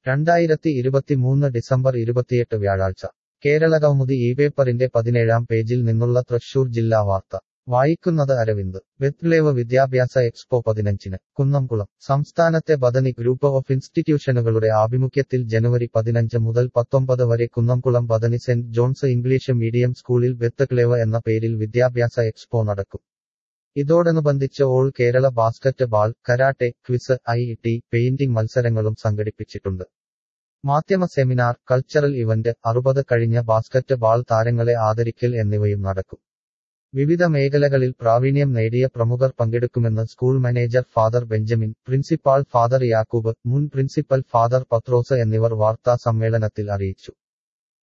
2023 December 28 വ്യാഴാഴ്ച കേരളകൗമുദി ഈ പേപ്പറിന്റെ 17-ാം പേജിൽ നിന്നുള്ള തൃശൂർ ജില്ലാ വാർത്ത വായിക്കുന്നത് അരവിന്ദ്. ബെത്ലേവ് വിദ്യാഭ്യാസ എക്സ്പോ 15-ന് കുന്നംകുളം. സംസ്ഥാനത്തെ ബദനി ഗ്രൂപ്പ് ഓഫ് ഇൻസ്റ്റിറ്റ്യൂഷനുകളുടെ ആഭിമുഖ്യത്തിൽ ജനുവരി 15 മുതൽ 19 വരെ Kunnamkulam Bethany saint John's English medium സ്കൂളിൽ ബെത്ലേവ് എന്ന പേരിൽ വിദ്യാഭ്യാസ എക്സ്പോ നടക്കും. ഇതോടനുബന്ധിച്ച് all Kerala basketball, karate, quiz, IT, painting മത്സരങ്ങളും സംഘടിപ്പിച്ചിട്ടുണ്ട്. മാധ്യമ സെമിനാർ, കൾച്ചറൽ ഇവന്റ്, 60 കഴിഞ്ഞ ബാസ്കറ്റ് ബാൾ താരങ്ങളെ ആദരിക്കൽ എന്നിവയും നടക്കും. വിവിധ മേഖലകളിൽ പ്രാവീണ്യം നേടിയ പ്രമുഖർ പങ്കെടുക്കുമെന്ന് school manager father Benjamin, principal father Yakoob, മുൻ പ്രിൻസിപ്പൽ ഫാദർ പത്രോസ് എന്നിവർ വാർത്താ സമ്മേളനത്തിൽ അറിയിച്ചു.